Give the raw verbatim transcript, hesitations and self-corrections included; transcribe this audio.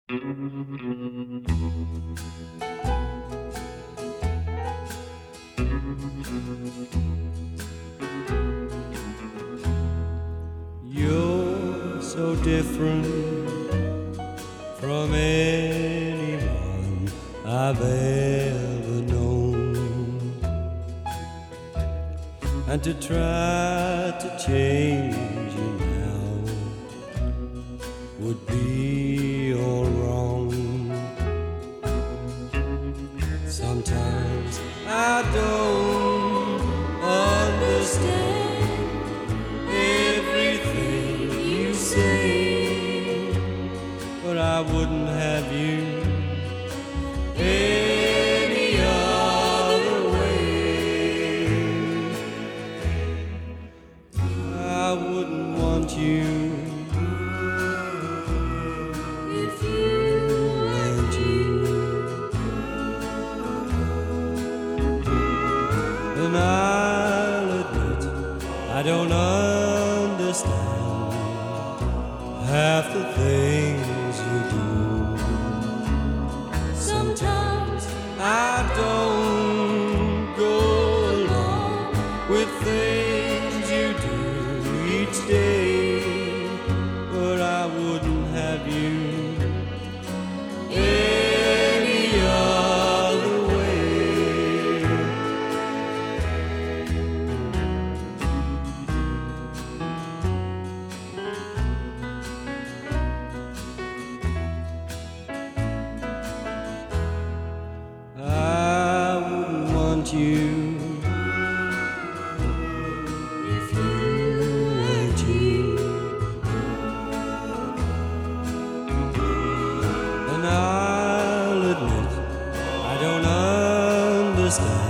You're so different from anyone I've ever known, and to try to change you now would be all wrong. Sometimes I don't understand everything you say, but I wouldn't have you any other way. I wouldn't want you if you weren't you. And I'll admit I don't understand half the things you do. Sometimes I don't go along with things you do each day, but I wouldn't have you any other way. I wouldn't want you if you weren't you. And I'll admit I don't understand